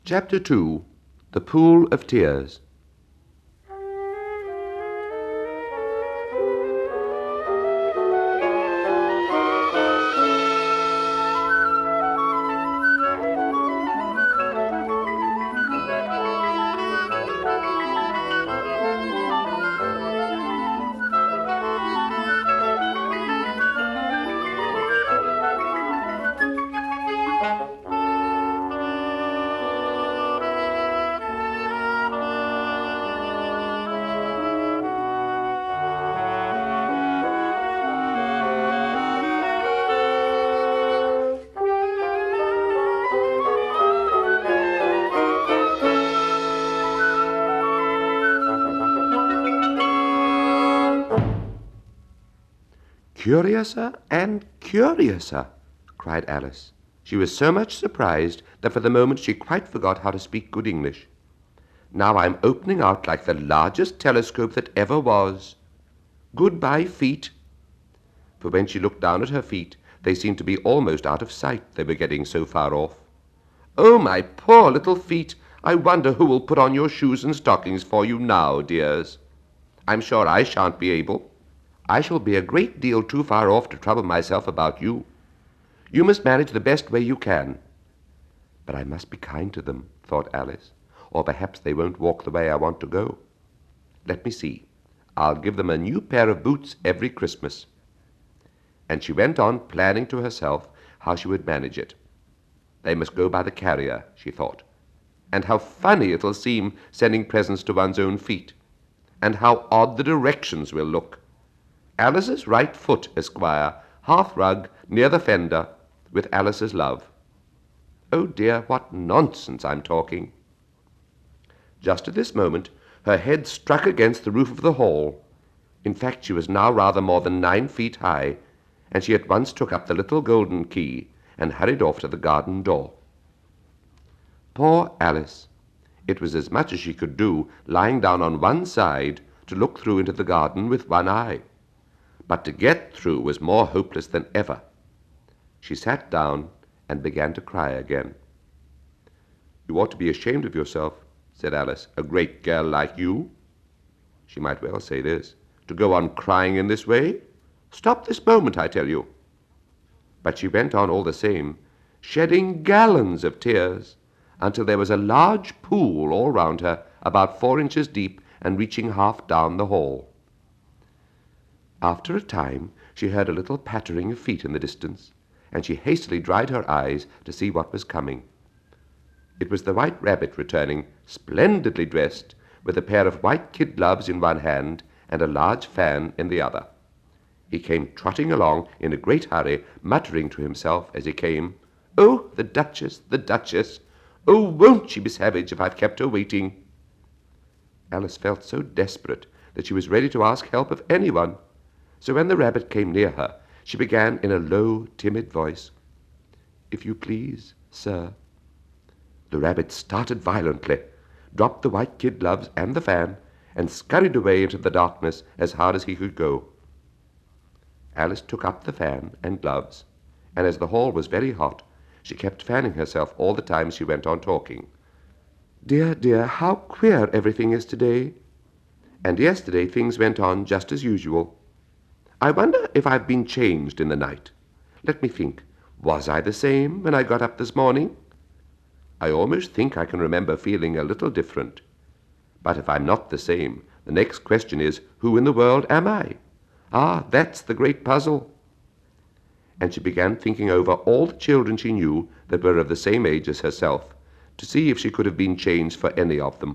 Chapter 2. The Pool of Tears. Curiouser and curiouser, cried Alice. She was so much surprised that for the moment she quite forgot how to speak good English. Now I'm opening out like the largest telescope that ever was. Goodbye, feet. For when she looked down at her feet, they seemed to be almost out of sight, they were getting so far off. Oh, my poor little feet! I wonder who will put on your shoes and stockings for you now, dears. I'm sure I shan't be able. I shall be a great deal too far off to trouble myself about you. You must manage the best way you can. But I must be kind to them, thought Alice, or perhaps they won't walk the way I want to go. Let me see. I'll give them a new pair of boots every Christmas. And she went on planning to herself how she would manage it. They must go by the carrier, she thought. And how funny it'll seem sending presents to one's own feet. And how odd the directions will look. Alice's right foot, Esquire, hearth-rug, near the fender, with Alice's love. Oh dear, what nonsense I'm talking. Just at this moment, her head struck against the roof of the hall. In fact, she was now rather more than 9 feet high, and she at once took up the little golden key and hurried off to the garden door. Poor Alice! It was as much as she could do, lying down on one side, to look through into the garden with one eye. But to get through was more hopeless than ever. She sat down and began to cry again. You ought to be ashamed of yourself, said Alice, a great girl like you. She might well say this. To go on crying in this way? Stop this moment, I tell you. But she went on all the same, shedding gallons of tears, until there was a large pool all round her, about 4 inches deep and reaching half down the hall. After a time, she heard a little pattering of feet in the distance, and she hastily dried her eyes to see what was coming. It was the White Rabbit returning, splendidly dressed, with a pair of white kid gloves in one hand and a large fan in the other. He came trotting along in a great hurry, muttering to himself as he came, Oh, the Duchess, the Duchess! Oh, won't she be savage if I've kept her waiting? Alice felt so desperate that she was ready to ask help of anyone. So when the rabbit came near her, she began in a low, timid voice, If you please, sir. The rabbit started violently, dropped the white kid gloves and the fan, and scurried away into the darkness as hard as he could go. Alice took up the fan and gloves, and as the hall was very hot, she kept fanning herself all the time she went on talking. Dear, dear, how queer everything is today. And yesterday things went on just as usual. I wonder if I've been changed in the night. Let me think. Was I the same when I got up this morning? I almost think I can remember feeling a little different. But if I'm not the same, the next question is, who in the world am I? Ah, that's the great puzzle. And she began thinking over all the children she knew that were of the same age as herself, to see if she could have been changed for any of them.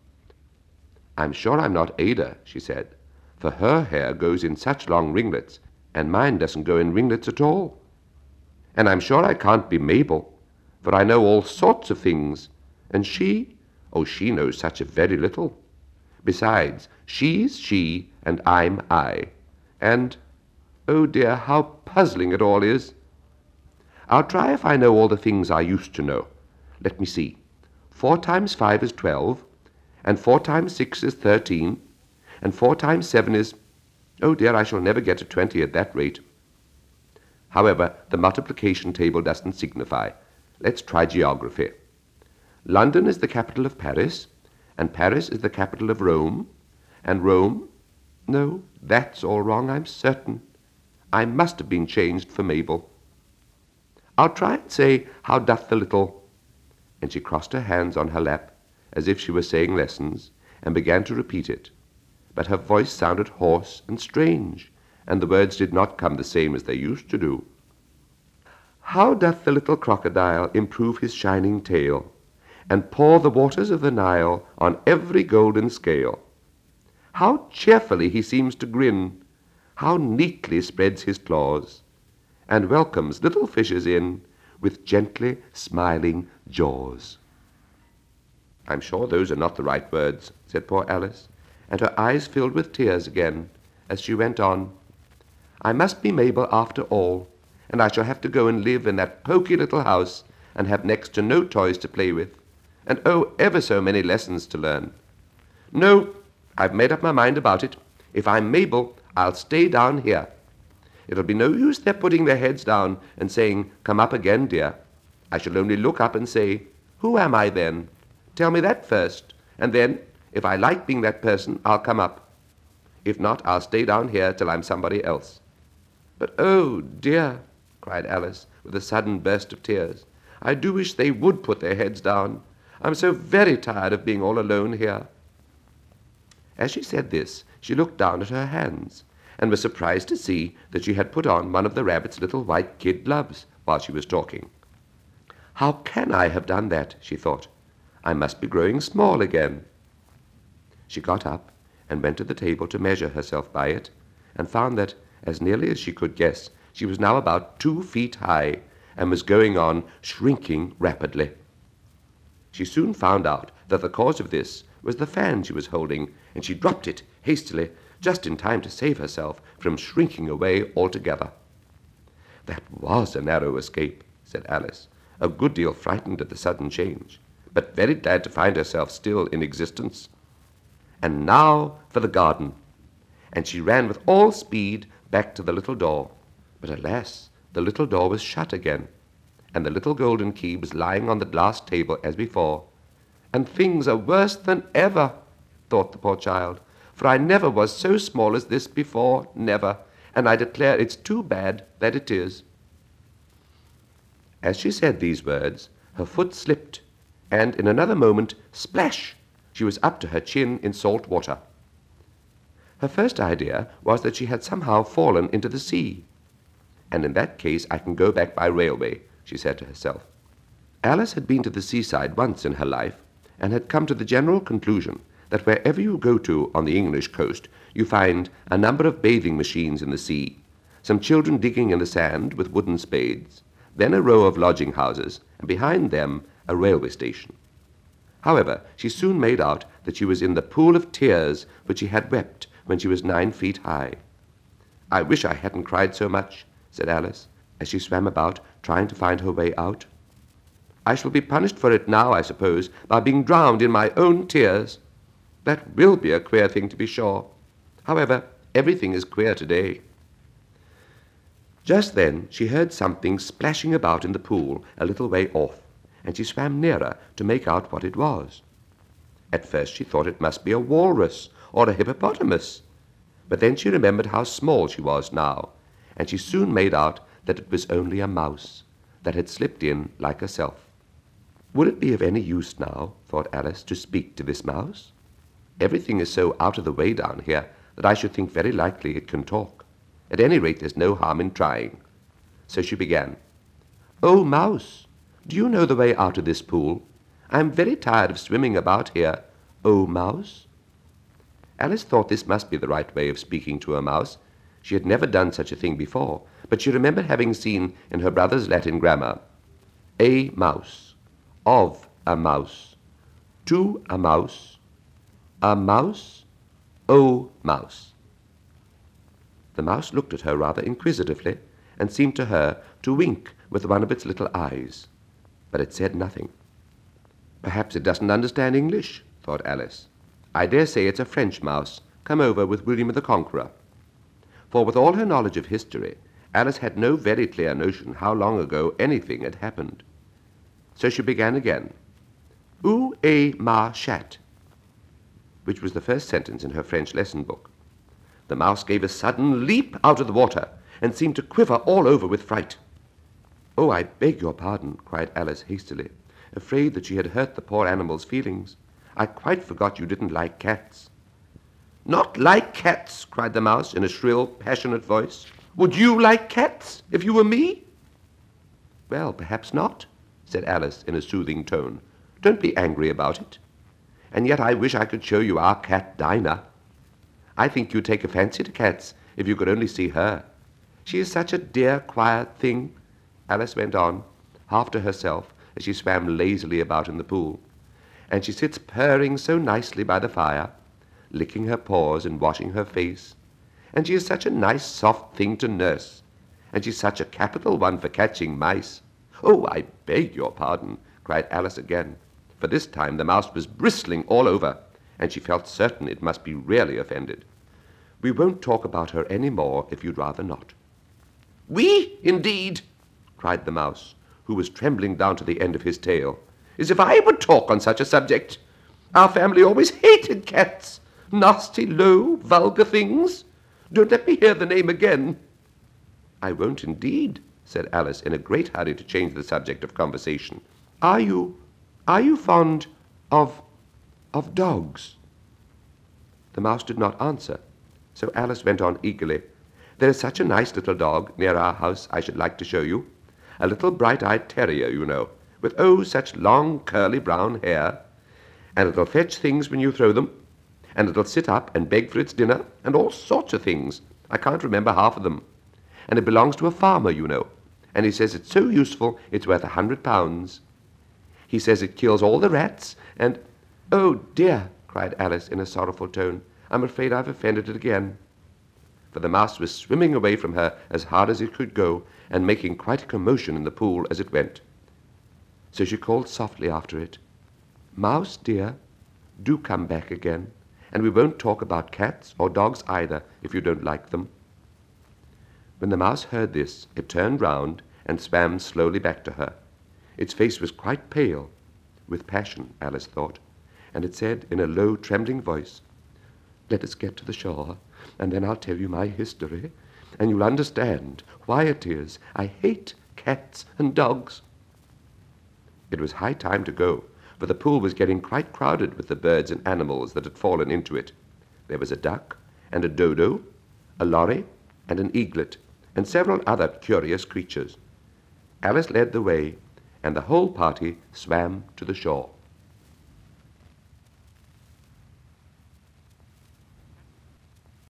I'm sure I'm not Ada, she said, for her hair goes in such long ringlets, and mine doesn't go in ringlets at all. And I'm sure I can't be Mabel, for I know all sorts of things, and she knows such a very little. Besides, she's she, and I'm I, and, oh dear, how puzzling it all is. I'll try if I know all the things I used to know. Let me see. 4 times 5 is 12, and 4 times 6 is 13, and 4 times 7 is... Oh dear, I shall never get to 20 at that rate. However, the multiplication table doesn't signify. Let's try geography. London is the capital of Paris, and Paris is the capital of Rome, and Rome... No, that's all wrong, I'm certain. I must have been changed for Mabel. I'll try and say, how doth the little... And she crossed her hands on her lap, as if she were saying lessons, and began to repeat it. But her voice sounded hoarse and strange, and the words did not come the same as they used to do. How doth the little crocodile improve his shining tail, and pour the waters of the Nile on every golden scale? How cheerfully he seems to grin, how neatly spreads his claws, and welcomes little fishes in with gently smiling jaws. I'm sure those are not the right words, said poor Alice, and her eyes filled with tears again as she went on. I must be Mabel after all, and I shall have to go and live in that poky little house and have next to no toys to play with, and oh, ever so many lessons to learn. No, I've made up my mind about it. If I'm Mabel, I'll stay down here. It'll be no use their putting their heads down and saying, come up again, dear. I shall only look up and say, who am I then? Tell me that first, and then, if I like being that person, I'll come up. If not, I'll stay down here till I'm somebody else. But oh, dear, cried Alice, with a sudden burst of tears, I do wish they would put their heads down. I'm so very tired of being all alone here. As she said this, she looked down at her hands, and was surprised to see that she had put on one of the rabbit's little white kid gloves while she was talking. How can I have done that? She thought. I must be growing small again. She got up and went to the table to measure herself by it, and found that, as nearly as she could guess, she was now about 2 feet high, and was going on shrinking rapidly. She soon found out that the cause of this was the fan she was holding, and she dropped it hastily, just in time to save herself from shrinking away altogether. That was a narrow escape, said Alice, a good deal frightened at the sudden change, but very glad to find herself still in existence. And now for the garden. And she ran with all speed back to the little door. But alas, the little door was shut again, and the little golden key was lying on the glass table as before. And things are worse than ever, thought the poor child, for I never was so small as this before, never, and I declare it's too bad that it is. As she said these words, her foot slipped, and in another moment, splash, she was up to her chin in salt water. Her first idea was that she had somehow fallen into the sea. And in that case I can go back by railway, she said to herself. Alice had been to the seaside once in her life, and had come to the general conclusion that wherever you go to on the English coast, you find a number of bathing machines in the sea, some children digging in the sand with wooden spades, then a row of lodging houses, and behind them a railway station. However, she soon made out that she was in the pool of tears which she had wept when she was 9 feet high. I wish I hadn't cried so much, said Alice, as she swam about, trying to find her way out. I shall be punished for it now, I suppose, by being drowned in my own tears. That will be a queer thing, to be sure. However, everything is queer today. Just then she heard something splashing about in the pool a little way off, and she swam nearer to make out what it was. At first she thought it must be a walrus or a hippopotamus, but then she remembered how small she was now, and she soon made out that it was only a mouse that had slipped in like herself. Would it be of any use now, thought Alice, to speak to this mouse? Everything is so out of the way down here that I should think very likely it can talk. At any rate, there's no harm in trying. So she began. Oh, mouse, do you know the way out of this pool? I am very tired of swimming about here. Oh, mouse. Alice thought this must be the right way of speaking to a mouse. She had never done such a thing before, but she remembered having seen in her brother's Latin grammar, a mouse, of a mouse, to a mouse, oh, mouse. The mouse looked at her rather inquisitively, and seemed to her to wink with one of its little eyes, but it said nothing. Perhaps it doesn't understand English, thought Alice. I dare say it's a French mouse, come over with William the Conqueror. For with all her knowledge of history, Alice had no very clear notion how long ago anything had happened. So she began again. a marchat, which was the first sentence in her French lesson book. The mouse gave a sudden leap out of the water and seemed to quiver all over with fright. "Oh, I beg your pardon," cried Alice hastily, afraid that she had hurt the poor animal's feelings. "I quite forgot you didn't like cats." "Not like cats!" cried the mouse in a shrill, passionate voice. "Would you like cats if you were me?" "Well, perhaps not," said Alice in a soothing tone. "Don't be angry about it. And yet I wish I could show you our cat Dinah. I think you'd take a fancy to cats if you could only see her. She is such a dear, quiet thing," Alice went on, half to herself as she swam lazily about in the pool. "And she sits purring so nicely by the fire, licking her paws and washing her face. And she is such a nice, soft thing to nurse. And she's such a capital one for catching mice." "Oh, I beg your pardon," cried Alice again, for this time the mouse was bristling all over, and she felt certain it must be really offended. "We won't talk about her any more if you'd rather not." "We, indeed!" cried the mouse, who was trembling down to the end of his tail. "As if I would talk on such a subject! Our family always hated cats. Nasty, low, vulgar things. Don't let me hear the name again." "I won't indeed," said Alice in a great hurry to change the subject of conversation. Are you fond of dogs?" The mouse did not answer, so Alice went on eagerly. "There is such a nice little dog near our house I should like to show you. A little bright-eyed terrier, you know, with such long curly brown hair. And it'll fetch things when you throw them, and it'll sit up and beg for its dinner, and all sorts of things. I can't remember half of them. And it belongs to a farmer, you know, and he says it's so useful it's worth £100. He says it kills all the rats, and—" "Oh, dear," cried Alice in a sorrowful tone, "I'm afraid I've offended it again." For the mouse was swimming away from her as hard as it could go, and making quite a commotion in the pool as it went. So she called softly after it, "Mouse, dear, do come back again, and we won't talk about cats or dogs either, if you don't like them." When the mouse heard this, it turned round and swam slowly back to her. Its face was quite pale, with passion, Alice thought, and it said in a low, trembling voice, "Let us get to the shore, and then I'll tell you my history, and you'll understand why it is I hate cats and dogs." It was high time to go, for the pool was getting quite crowded with the birds and animals that had fallen into it. There was a duck, and a dodo, a lorry, and an eaglet, and several other curious creatures. Alice led the way, and the whole party swam to the shore.